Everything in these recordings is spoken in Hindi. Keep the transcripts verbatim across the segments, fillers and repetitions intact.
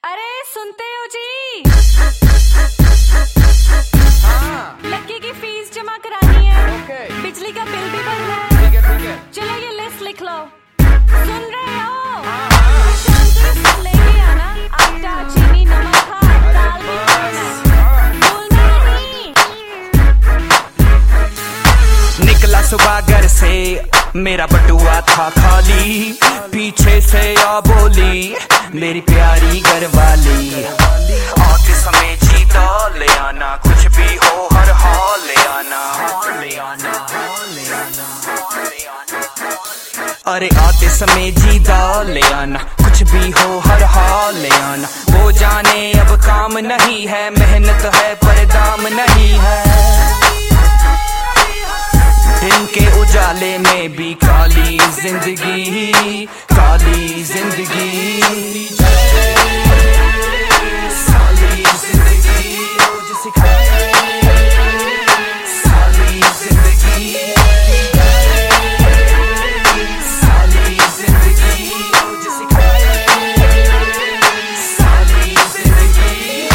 अरे सुनते हो जी? हाँ। लक्की की फीस जमा करानी है। ओके। बिजली का बिल भी भरना है। ठीक है ठीक है। चलो ये लिस्ट लिख लो। सुन रहे हो? हाँ, हाँ। शांति से लेके आना। आटा, चीनी, नमक, खाद, दाल भी भरना। भूलना नहीं। निकला सुबह घर से, मेरा बटुआ था खाली। पीछे से आ बोली मेरी प्यारी घरवाली, आते समय जीता ले आना, कुछ भी हो हर हाल ले आना, ले आना, ले आना। अरे आते समय जीता ले आना, कुछ भी हो हर हाल ले आना। वो जाने अब काम नहीं है, मेहनत है पर दाम नहीं है। दिन के उजाले में भी काली जिंदगी, काली जिंदगी, साली जिंदगी रोज सिखाए, साली जिंदगी, साली जिंदगी रोज सिखाए, साली जिंदगी।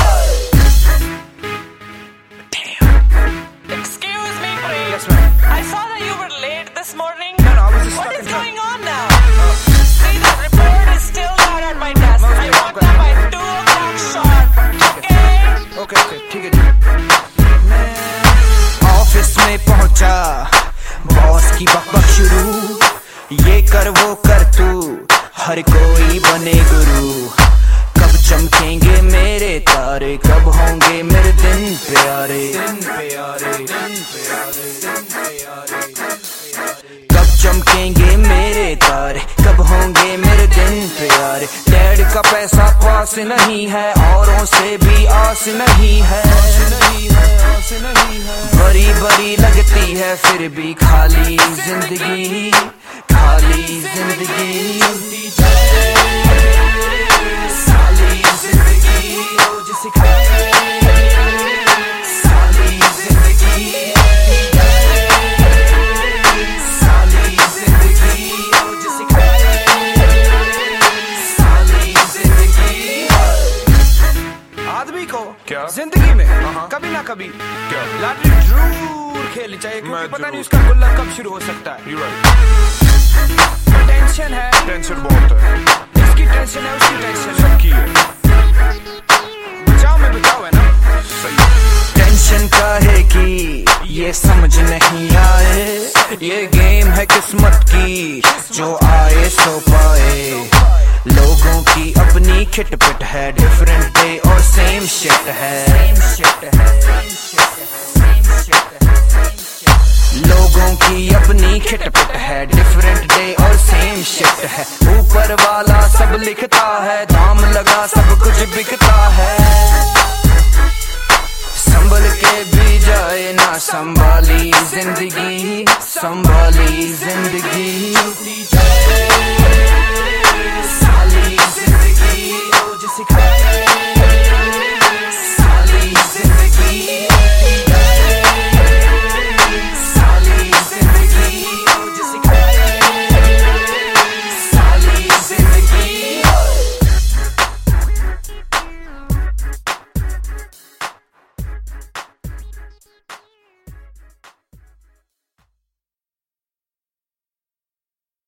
Excuse me, Prem. Yes, ma'am. I saw that you were late this morning. No, no, I was just What stuck is in traffic. going on now? See, the report is still not at my desk. No, I it's want okay. that by two o'clock sharp. Okay? Okay okay ठीक है जी। मैं ऑफिस में पहुंचा, बॉस की बकबक शुरू, ये कर वो कर तू, हर कोई बने गुरु। कब चमकेंगे मेरे तारे, कब होंगे मेरे दिन प्यारे, दिन प्यारे, दिन प्यारे, दिन प्यारे। कब चमकेंगे मेरे तारे, कब होंगे मेरे दिन प्यारे। डैड का पैसा पास नहीं है, औरों से भी आस नहीं है, नहीं है, आस नहीं है। बड़ी बड़ी लगती है फिर भी खाली जिंदगी, खाली जिंदगी। साली जिंदगी रोज सिखाए, साली जिंदगी, साली जिंदगी रोज सिखाए, साली जिंदगी। आदमी को क्या? जिंदगी में हाँ। कभी ना कभी क्या? लॉटरी जरूर खेलनी चाहिए, क्योंकि मैं पता नहीं जरूर। उसका गुल्लक कब शुरू हो सकता है। You're right. टेंशन है, टेंशन बहुत है, इसकी टेंशन है, उसकी टेंशन है, सबकी है। बचाव में बचाव है ना। सही। टेंशन काहे की ये समझ नहीं आए, ये गेम है किस्मत की, जो आए सो पाए। लोगों की अपनी खिटपिट है, डिफरेंट डे और सेम शिट है, लोगों की अपनी खिटपिट है, डिफरेंट डे और सेम शिट है। ऊपर वाला सब लिखता है,